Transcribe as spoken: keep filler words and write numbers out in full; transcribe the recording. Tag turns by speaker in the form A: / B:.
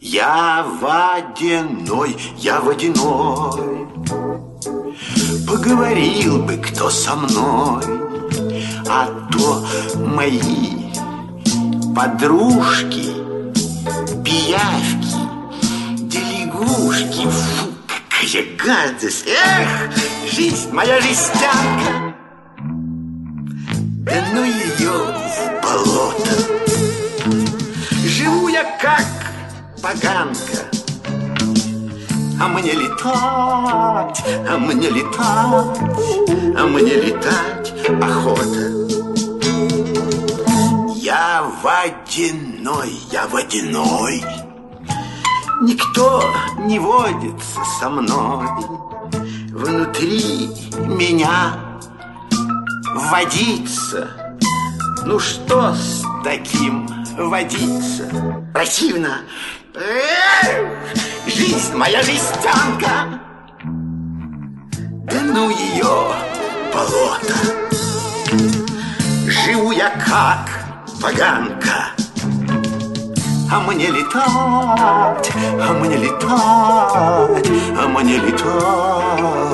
A: Я водяной, я водяной. Поговорил бы кто со мной, а то мои подружки, пиявки, да лягушки. Фу, какая гадость! Эх, жизнь моя жестянка! Да ну ее в болото! Живу я как поганка, а мне летать, а мне летать, а мне летать охота. Я водяной, я водяной. Никто не водится со мной. Внутри меня водится. Ну что с таким водиться? Противно. Эх, жизнь моя жестянка. Да ну ее болото. Живу я как поганка, а мне летать, а мне летать, а мне летать.